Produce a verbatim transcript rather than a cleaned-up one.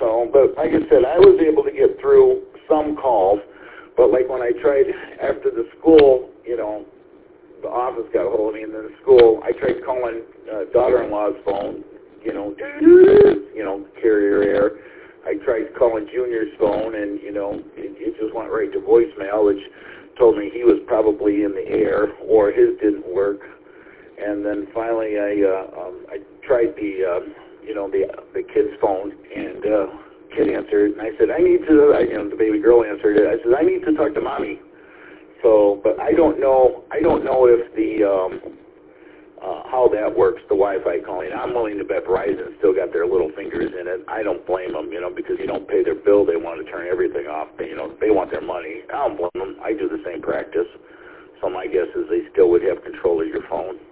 So, but like I said, I was able to get through some calls, but like when I tried after the school, you know, the office got a hold of me, and then the school, I tried calling uh, daughter-in-law's phone, you know, you know, carrier error. I tried calling Junior's phone, and, you know, it, it just went right to voicemail, which told me he was probably in the air, or his didn't work. And then finally I uh, um, I tried the, uh, you know, the the kid's phone, and uh, kid answered, and I said, I need to, I, you know, the baby girl answered it. I said, I need to talk to Mommy. So, but I don't know, I don't know if the, um, uh, how that works, the Wi-Fi calling. I'm willing to bet Verizon still got their little fingers in it. I don't blame them, you know, because you don't pay their bill, they want to turn everything off. They, you know, they want their money. I don't blame them. I do the same practice. So my guess is they still would have control of your phone.